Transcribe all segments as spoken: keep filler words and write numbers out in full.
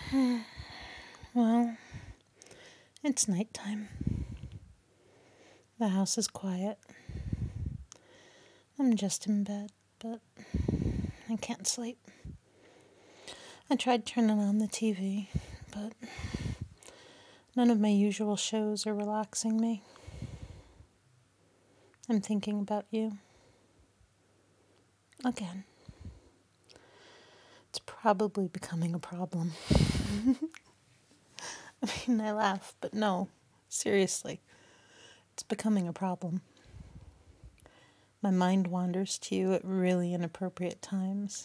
Well, it's nighttime. The house is quiet. I'm just in bed, but I can't sleep. I tried turning on the T V, but none of my usual shows are relaxing me. I'm thinking about you. Again. It's probably becoming a problem. I mean, I laugh, but no, seriously, it's becoming a problem. My mind wanders to you at really inappropriate times,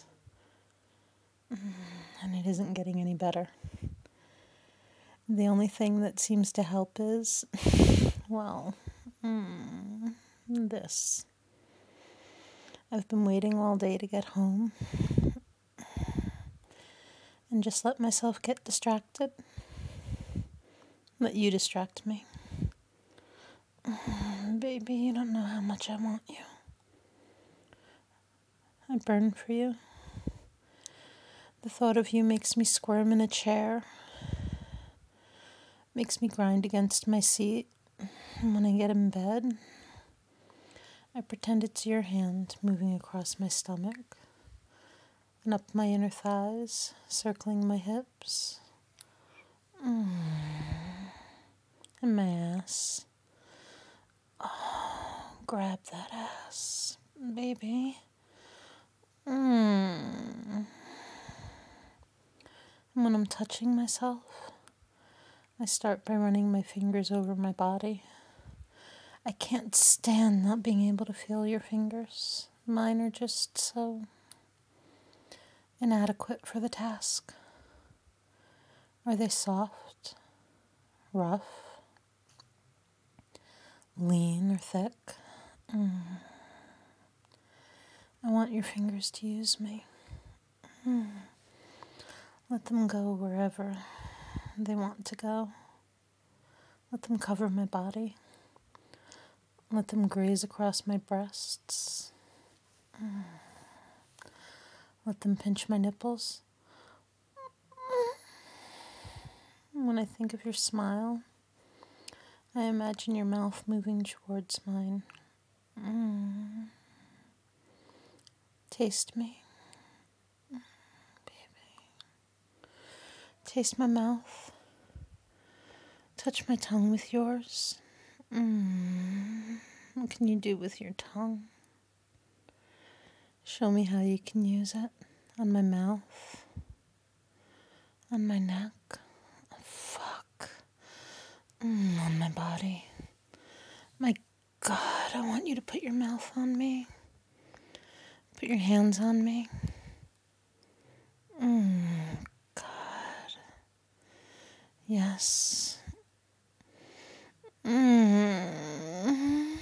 and it isn't getting any better. The only thing that seems to help is, well, mm, this. I've been waiting all day to get home and just let myself get distracted. Let you distract me. Baby, you don't know how much I want you. I burn for you. The thought of you makes me squirm in a chair, makes me grind against my seat, and when I get in bed, I pretend it's your hand moving across my stomach and up my inner thighs, circling my hips, mm. and my ass. Oh, grab that ass, baby. Mm. And when I'm touching myself, I start by running my fingers over my body. I can't stand not being able to feel your fingers. Mine are just so inadequate for the task. Are they soft, rough, lean, or thick? Mm. I want your fingers to use me. Mm. Let them go wherever they want to go. Let them cover my body. Let them graze across my breasts. Mm. Let them pinch my nipples. When I think of your smile, I imagine your mouth moving towards mine. Mm. Taste me, baby. Taste my mouth. Touch my tongue with yours. Mm. What can you do with your tongue? Show me how you can use it on my mouth, on my neck. Oh, fuck. Mm, on my body. My God, I want you to put your mouth on me. Put your hands on me. Mm, God. Yes. Mm.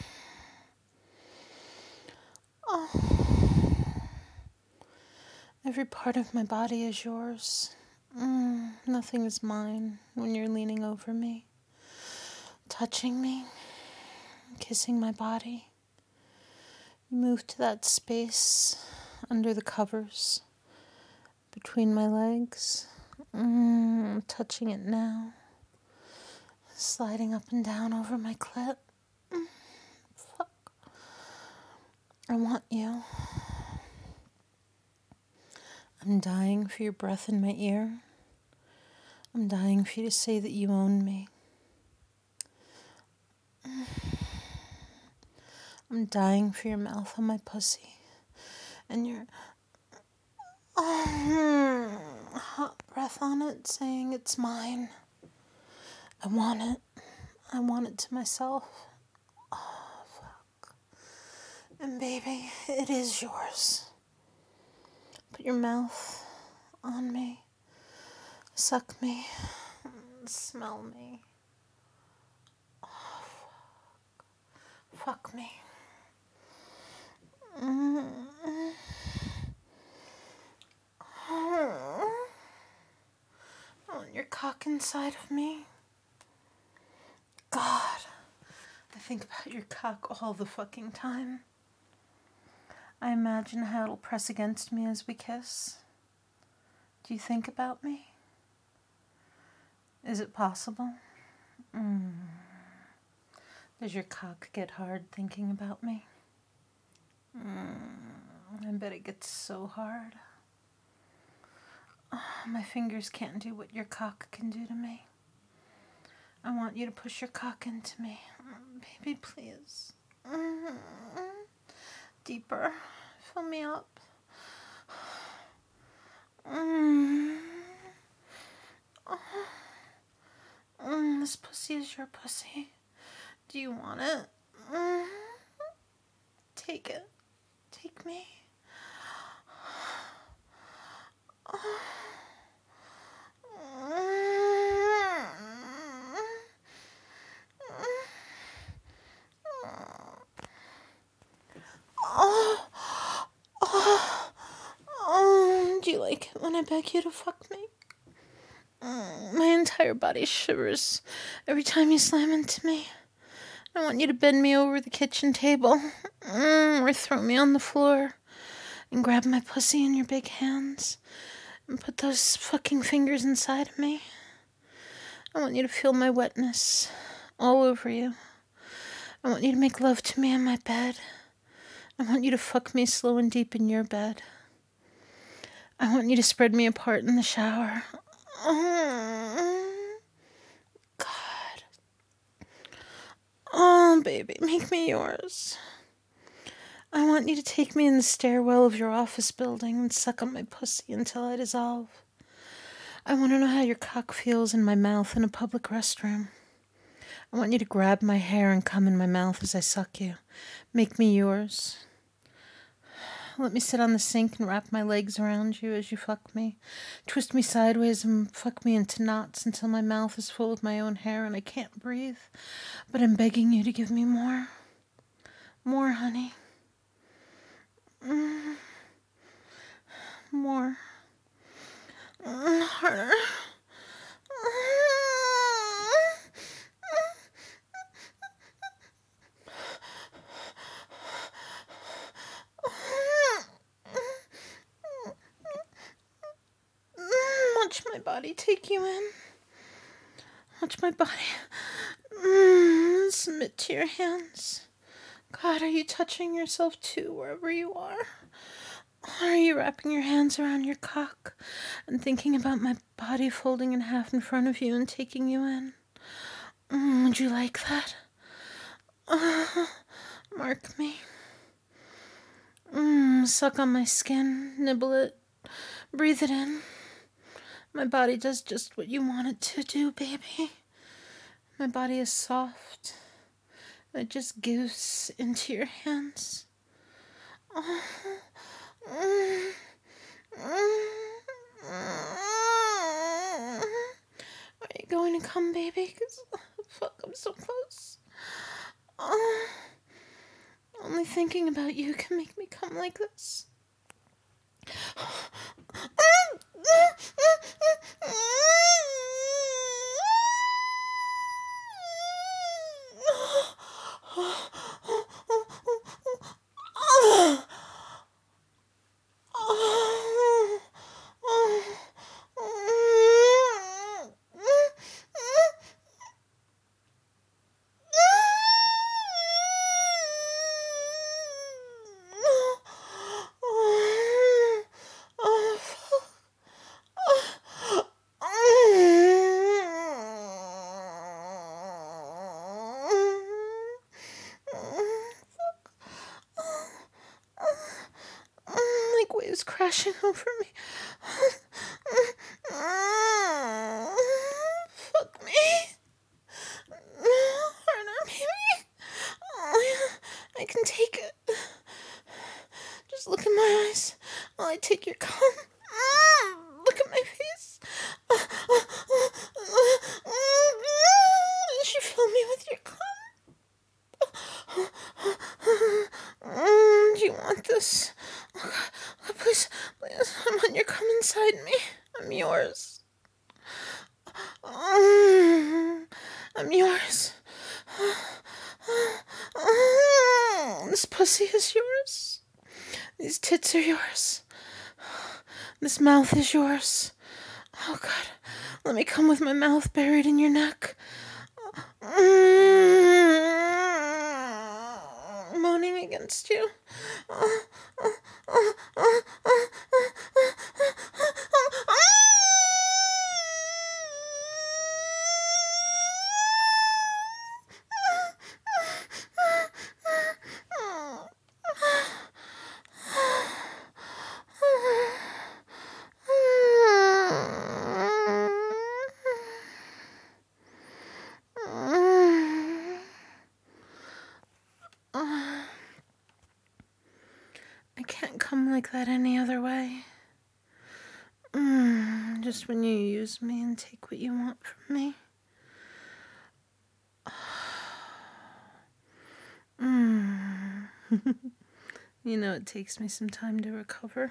Oh. Every part of my body is yours. Mm, nothing is mine when you're leaning over me, touching me, kissing my body. You move to that space under the covers between my legs. Mm, touching it now, sliding up and down over my clit. Mm, fuck. I want you. I'm dying for your breath in my ear. I'm dying for you to say that you own me. I'm dying for your mouth on my pussy. And your oh, hot breath on it saying it's mine. I want it. I want it to myself. Oh, fuck. And baby, it is yours. Put your mouth on me. Suck me. Smell me. Oh, fuck. Fuck me. Mm-hmm. I want your cock inside of me. God, I think about your cock all the fucking time. I imagine how it'll press against me as we kiss. Do you think about me? Is it possible? Mm. Does your cock get hard thinking about me? Mm. I bet it gets so hard. Oh, my fingers can't do what your cock can do to me. I want you to push your cock into me. Mm, baby, please. Mm. Deeper. Fill me up. Mm. Oh. Mm, this pussy is your pussy. Do you want it? Mm. Take it. Take me. Oh. Oh. Oh. Oh. Do you like it when I beg you to fuck me? Mm, my entire body shivers every time you slam into me. I want you to bend me over the kitchen table, mm, or throw me on the floor, and grab my pussy in your big hands, and put those fucking fingers inside of me. I want you to feel my wetness all over you. I want you to make love to me in my bed. I want you to fuck me slow and deep in your bed. I want you to spread me apart in the shower. Oh, God. Oh, baby, make me yours. I want you to take me in the stairwell of your office building and suck on my pussy until I dissolve. I want to know how your cock feels in my mouth in a public restroom. I want you to grab my hair and come in my mouth as I suck you. Make me yours. Let me sit on the sink and wrap my legs around you as you fuck me. Twist me sideways and fuck me into knots until my mouth is full of my own hair and I can't breathe. But I'm begging you to give me more. More, honey. Mm. More. Mm, harder. Watch my body take you in. Watch my body mm, submit to your hands. God, are you touching yourself too wherever you are? Or are you wrapping your hands around your cock and thinking about my body folding in half in front of you and taking you in? Mm, would you like that? Uh, mark me. Mm, suck on my skin, nibble it, breathe it in. My body does just what you want it to do, baby. My body is soft. It just gives into your hands. Oh. Mm. Mm. Are you going to come, baby? Because, fuck, I'm so close. Oh. Only thinking about you can make me come like this. Waves crashing over me. Fuck me. Harder, baby. Oh, I can take it. Just look in my eyes while I take your cum. Look at my face. As you fill me with your cum. Do you want this? Oh, God. Oh, please, please, I want your cum inside me. I'm yours. I'm yours. This pussy is yours. These tits are yours. This mouth is yours. Oh, God. Let me come with my mouth buried in your neck. Mm, moaning against you. I can't come like that any other way. Mm, just when you use me and take what you want from me. Mm. You know, it takes me some time to recover.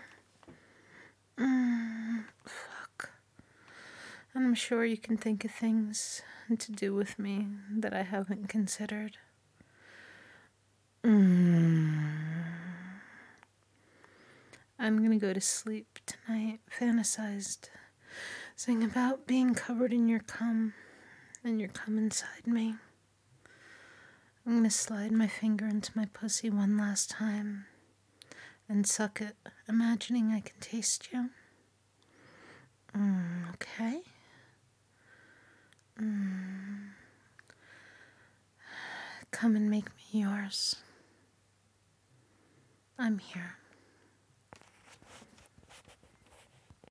Mm, fuck. And I'm sure you can think of things to do with me that I haven't considered. Mm. I'm gonna go to sleep tonight, fantasized, sing about being covered in your cum, and your cum inside me. I'm gonna slide my finger into my pussy one last time and suck it, imagining I can taste you. Mm, okay? Mm. Come and make me yours. I'm here.